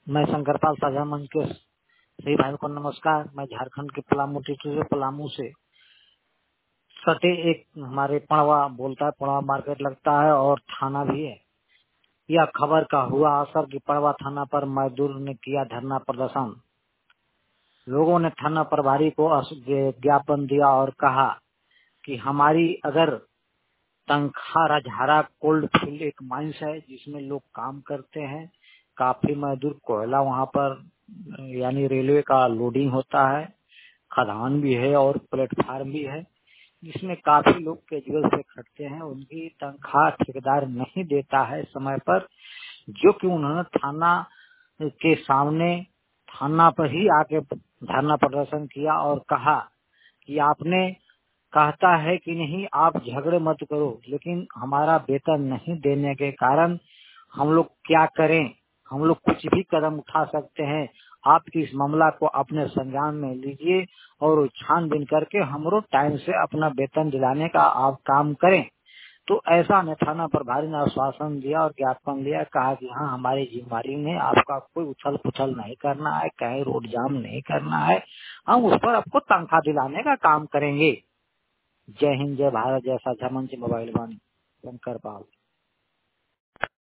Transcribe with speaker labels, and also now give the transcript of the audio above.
Speaker 1: मैं शंकरपाल साझा मंच के सभी भाइयों को नमस्कार। मैं झारखंड के पलामू से सटे एक हमारे पड़वा बोलता है, पड़वा मार्केट लगता है और थाना भी है। यह खबर का हुआ असर कि पड़वा थाना पर मजदूर ने किया धरना प्रदर्शन। लोगों ने थाना प्रभारी को ज्ञापन दिया और कहा कि हमारी अगर तनख्वाह राजहारा कोल्ड फील्ड एक माइंस है जिसमें लोग काम करते हैं, काफी मजदूर कोयला वहाँ पर यानी रेलवे का लोडिंग होता है, खदान भी है और प्लेटफार्म भी है जिसमें काफी लोग कैजुअल से खटते हैं। उनकी तनख्वाह ठेकेदार नहीं देता है समय पर, जो कि उन्होंने थाना के सामने थाना पर ही आके धरना प्रदर्शन किया और कहा कि आपने कहता है कि नहीं आप झगड़े मत करो, लेकिन हमारा वेतन नहीं देने के कारण हम लोग क्या करें, हम लोग कुछ भी कदम उठा सकते हैं। आप इस मामला को अपने संज्ञान में लीजिए और छानबीन करके हमरो टाइम से अपना वेतन दिलाने का आप काम करें। तो ऐसा ने थाना प्रभारी ने आश्वासन दिया और ज्ञापन लिया, कहा कि हाँ हमारी जिम्मेदारी में आपका कोई उछल पुछल नहीं करना है, कहीं रोड जाम नहीं करना है, हम उस पर आपको तनख्वाह दिलाने का काम करेंगे। जय हिंद, जय भारत, जय साझा मंच, मोबाइल वाणी, शंकर पाल।